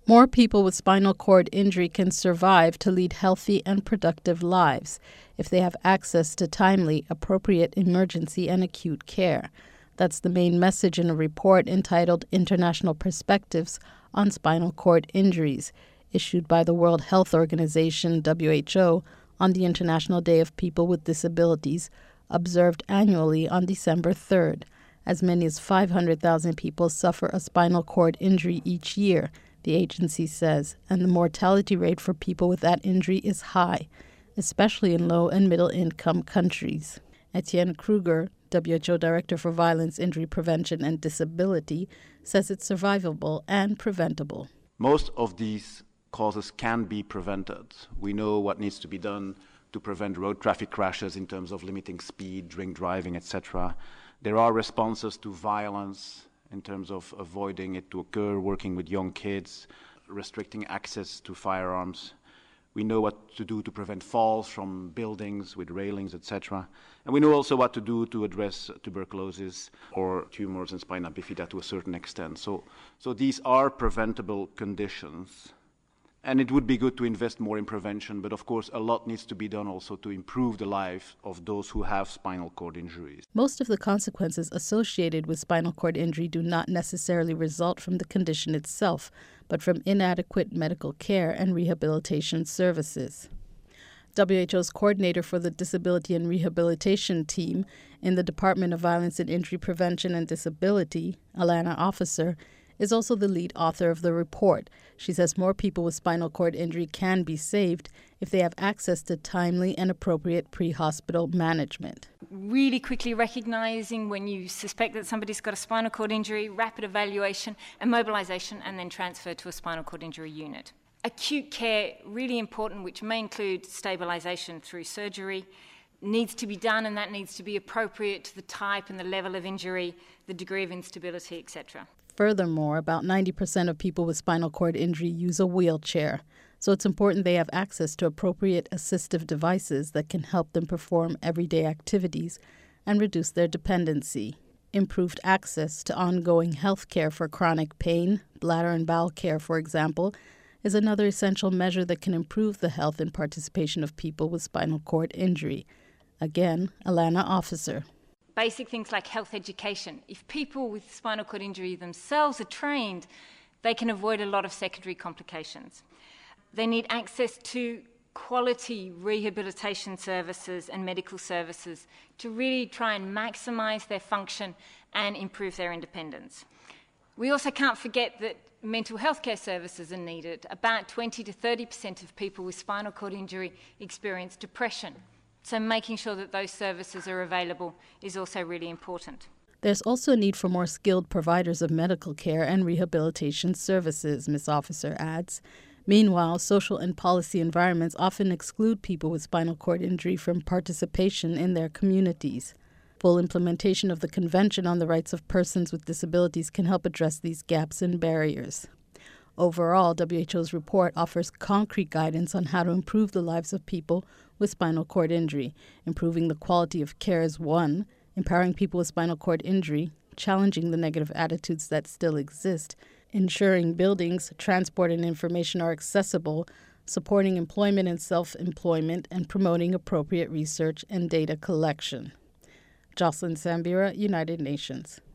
More people with spinal cord injury can survive to lead healthy and productive lives if they have access to timely, appropriate emergency and acute care. That's the main message in a report entitled International Perspectives on Spinal Cord Injuries, issued by the World Health Organization, WHO, on the International Day of People with Disabilities, observed annually on December 3rd. As many as 500,000 people suffer a spinal cord injury each year, the agency says, and the mortality rate for people with that injury is high, especially in low- and middle-income countries. Etienne Kruger, WHO Director for Violence, Injury Prevention and Disability, says it's survivable and preventable. Most of these causes can be prevented. We know what needs to be done to prevent road traffic crashes in terms of limiting speed, drink driving, etc. There are responses to violence in terms of avoiding it to occur, working with young kids, restricting access to firearms. We know what to do to prevent falls from buildings with railings, etc. And we know also what to do to address tuberculosis or tumors in spina bifida to a certain extent. So these are preventable conditions. And it would be good to invest more in prevention, but of course a lot needs to be done also to improve the life of those who have spinal cord injuries. Most of the consequences associated with spinal cord injury do not necessarily result from the condition itself, but from inadequate medical care and rehabilitation services. WHO's coordinator for the Disability and Rehabilitation Team in the Department of Violence and Injury Prevention and Disability, Alana Officer, is also the lead author of the report. She says more people with spinal cord injury can be saved if they have access to timely and appropriate pre-hospital management. Really quickly recognizing when you suspect that somebody's got a spinal cord injury, rapid evaluation and mobilization, and then transfer to a spinal cord injury unit. Acute care, really important, which may include stabilization through surgery, needs to be done, and that needs to be appropriate to the type and the level of injury, the degree of instability, etc. Furthermore, about 90% of people with spinal cord injury use a wheelchair, so it's important they have access to appropriate assistive devices that can help them perform everyday activities and reduce their dependency. Improved access to ongoing health care for chronic pain, bladder and bowel care, for example, is another essential measure that can improve the health and participation of people with spinal cord injury. Again, Alana Officer. Basic things like health education. If people with spinal cord injury themselves are trained, they can avoid a lot of secondary complications. They need access to quality rehabilitation services and medical services to really try and maximize their function and improve their independence. We also can't forget that mental health care services are needed. About 20 to 30% of people with spinal cord injury experience depression. So making sure that those services are available is also really important. There's also a need for more skilled providers of medical care and rehabilitation services, Ms. Officer adds. Meanwhile, social and policy environments often exclude people with spinal cord injury from participation in their communities. Full implementation of the Convention on the Rights of Persons with Disabilities can help address these gaps and barriers. Overall, WHO's report offers concrete guidance on how to improve the lives of people with spinal cord injury. Improving the quality of care is one, empowering people with spinal cord injury, challenging the negative attitudes that still exist, ensuring buildings, transport, and information are accessible, supporting employment and self-employment, and promoting appropriate research and data collection. Jocelyn Sambira, United Nations.